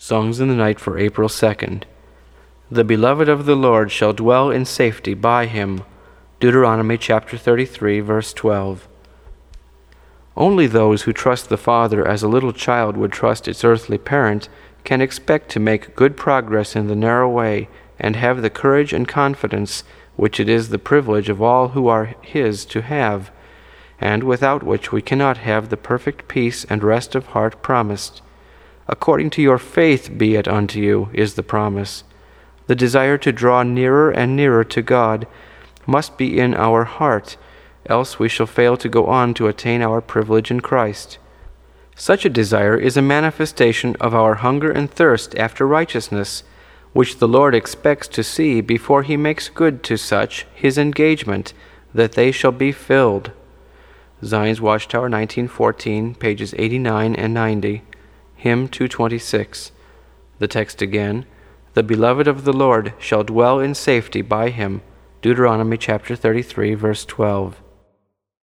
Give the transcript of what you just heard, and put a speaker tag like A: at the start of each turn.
A: Songs in the Night for April 2nd. The beloved of the Lord shall dwell in safety by him. Deuteronomy chapter 33, verse 12. Only those who trust the Father as a little child would trust its earthly parent can expect to make good progress in the narrow way and have the courage and confidence which it is the privilege of all who are His to have, and without which we cannot have the perfect peace and rest of heart promised. According to your faith be it unto you, is the promise. The desire to draw nearer and nearer to God must be in our heart, else we shall fail to go on to attain our privilege in Christ. Such a desire is a manifestation of our hunger and thirst after righteousness, which the Lord expects to see before He makes good to such His engagement, that they shall be filled. Zion's Watchtower, 1914, pages 89 and 90. Hymn 226. The text again, the beloved of the Lord shall dwell in safety by him. Deuteronomy chapter 33, verse 12.